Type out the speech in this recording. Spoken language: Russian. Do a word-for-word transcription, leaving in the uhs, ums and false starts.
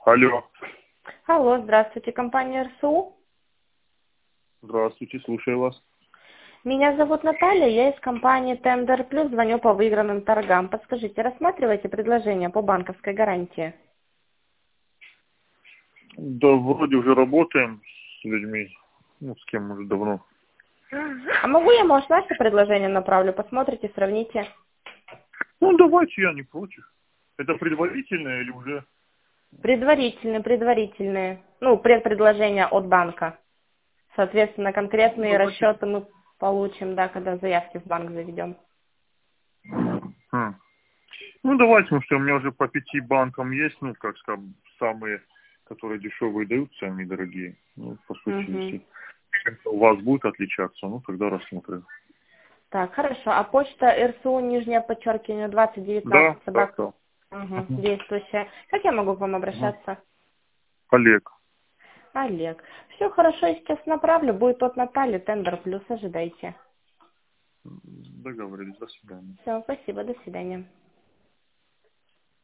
Алло. Алло, здравствуйте, компания РСУ. Здравствуйте, слушаю вас. Меня зовут Наталья, я из компании Tender Plus, звоню по выигранным торгам. Подскажите, рассматриваете предложение по банковской гарантии? Да, вроде уже работаем с людьми. Ну, с кем уже давно. А могу я, может, наше предложение направлю? Посмотрите, сравните. Ну, давайте, я не против. Это предварительное или уже? Предварительные, предварительные. Ну, предпредложение от банка. Соответственно, Ну, конкретные давайте. расчеты мы получим, да, когда заявки в банк заведем. Хм. Ну, давайте, потому что у меня уже по пяти банкам есть, ну, как скажем, самые, которые дешевые дают, самые дорогие. Ну, по сути, Угу. если чем-то у вас будет отличаться, ну, тогда рассмотрим. Так, хорошо. А почта РСУ, нижнее подчеркивание, двадцать девятнадцать Да, да, собак. да. Угу, Мгм. действующая. Как я могу к вам Мгм. обращаться? Олег. Олег. Все хорошо, я сейчас направлю. Будет от Натальи, Тендер Плюс, ожидайте. Договорились, до свидания. Все, спасибо, до свидания.